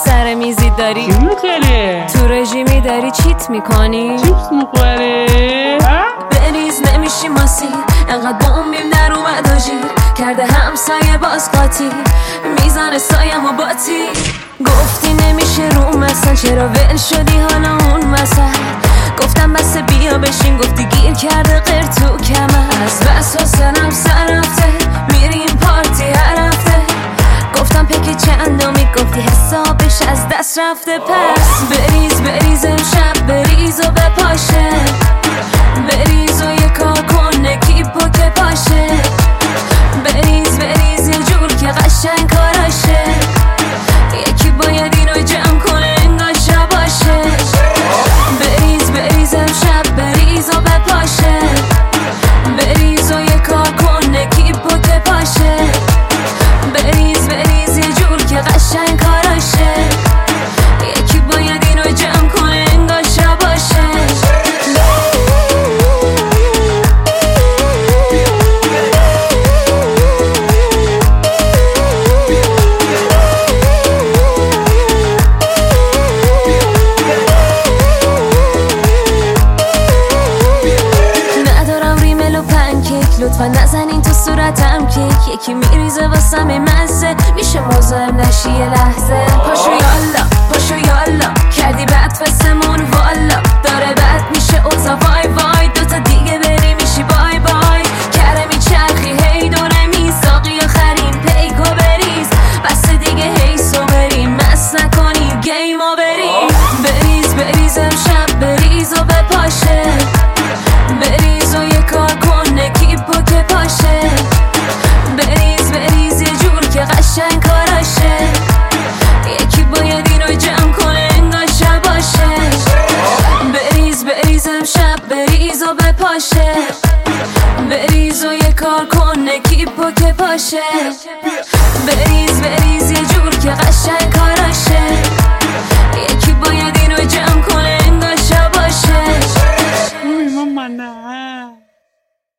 سر میزی داری چی میخوره؟ تو رژیمی داری چیت میکنی چیپس میخوره؟ بریز نمیشی ماسی انقدر بومبیم در اومد و جیر کرده همسایه باز قاطی میزنه سایم و باتی گفتی نمیشه رو مثلا چرا ول شدی حالا اون مثلا گفتم بس بیا بشین گفتی گیر کرده غیر تو کمر از بس حسنم سر رفته میریم پارتی هر هفته گفتم پکی چندمی گفتی حسابش از دست رفته پس بریز امشب بریز و بپاشه بریز و یه کار کن کیپو که پاشه بریز یه جور که قشنگ کاراشه یکی باید اینو جمع کنه انگار شباشه بریز امشب بریز و بپاشه بریز و یه کار کن کیپو که پاشه بریز یه جور که قشنگ کاراشه یکی باید اینو جمع کنه انگار شباشه لطفا نزنین تو صورتم کیک یکی میریزه واسم مزه میشه مزاحم نشی یه لحظه پاشو یالا کردی بد فستمون والا داره بد میشه اوزا وای دوتا دیگه بری میشی بای کره میچرخی هی دونه میساقی آخرین پیکو بریز بس دیگه هیسو بریم مس نکنی گیمو بریم بریز امشب بریز و بپاشه بریز و یه کار کن کیپو که پاشه بریز یه جور که قشنگ کاراشه یکی باید اینو جمع کنه انگار شباشه بریز امشب بریز و بپاشه بریز و یه کار کن کیپو که پاشه بریز یه جور که قشنگ کاراشه